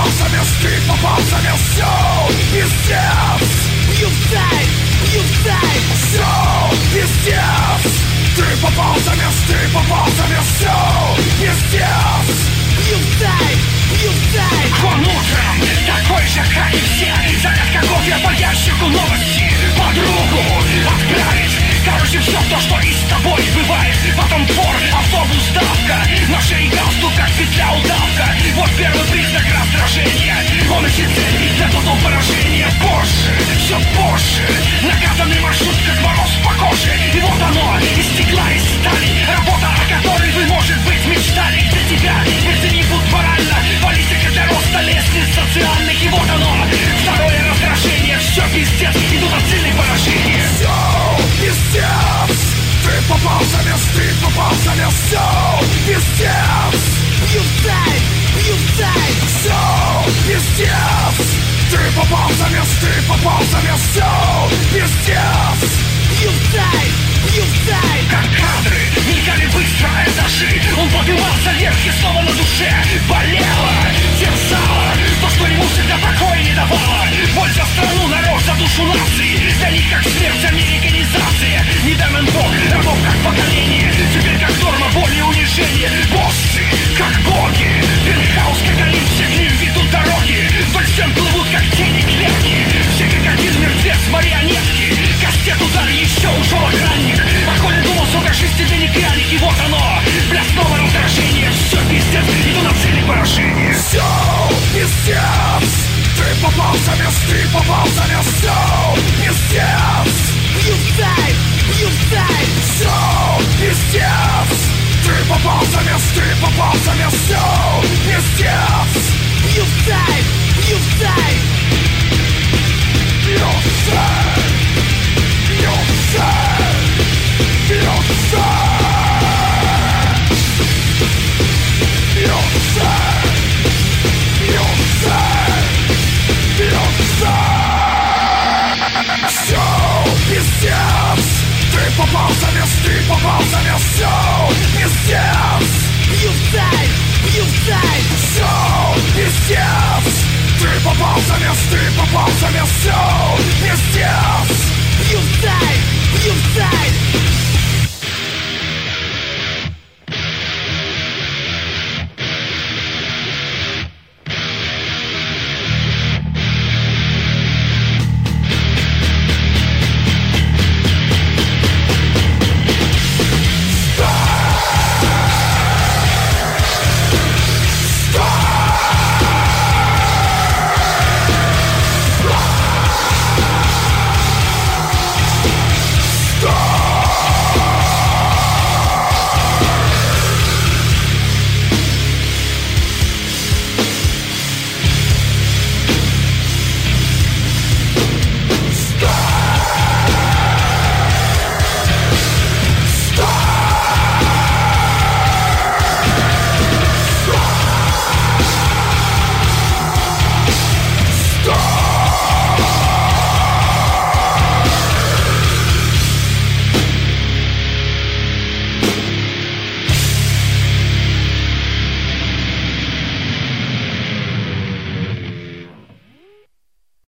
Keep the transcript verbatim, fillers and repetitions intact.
попал в замес, ты попал в замес, все, пиздец. Пьюсей, пьюсей, все, пиздец. Ты попал в замес, ты попал в замес, все, пиздец. Пьюсей, пьюсей. Он утром такой же, как и все. Загадка кофе по ящику новости. Подругу отправить. Короче, все то, что и с тобой бывает. Потом двор, автобус, давка. На шее галстук, как петля удавка. Вот первый признак раздражения. Он ищет цель, запутал поражение. Позже, все позже. Накатанный маршрут, как мороз по коже. И вот оно, из стекла, из стали. Работа, о которой вы, может быть, мечтали. Для тебя, если не будут морально. Политика для роста лестниц социальных. И вот оно, второе раздражение. Все пиздец, идут от сильных поражений. Все, пиздец. Ты попал в замес, ты попал в замес, все, пиздец. Пьюсей, пьюсей, все, пиздец. Ты попал в замес, ты попал в замес, все, пиздец. Пьюсей, пьюсей. Как кадры, мелькали быстро этажи. Он поднимался вверх и снова на душе болело, терзало то, что ему всегда покоя не давало. Боль за страну, народ, за душу нации. Для них как смерть, американизация. Не дай нам Бог, рабов как поколение. Теперь как норма, боль и унижение. Боссы, как боги. Пентхаус, как олимп, все к ним ведут дороги. Вдоль стен плывут, как тени клетки. Все как один мертвец, марионетки. Кастет удар, еще ушел охранник. А Коля думал, сука, шестидневник краник. И вот оно, бля, снова раздражение. Все, пиздец, иду на цели поражения. Все, пиздец. Ты попал в замес, ты попал в замес, все, пиздец. Пьюсей, пьюсей, все, пиздец. Ты попал в замес, ты попал в замес, все, пиздец. Пьюсей, пьюсей. Пьюсей, пьюсей, пьюсей. Все, пиздец. Ты попал в замес, ты попал в замес, все, пиздец. Пьюсей, пьюсей, все, пиздец. Ты попал в замес, ты попал в замес, все,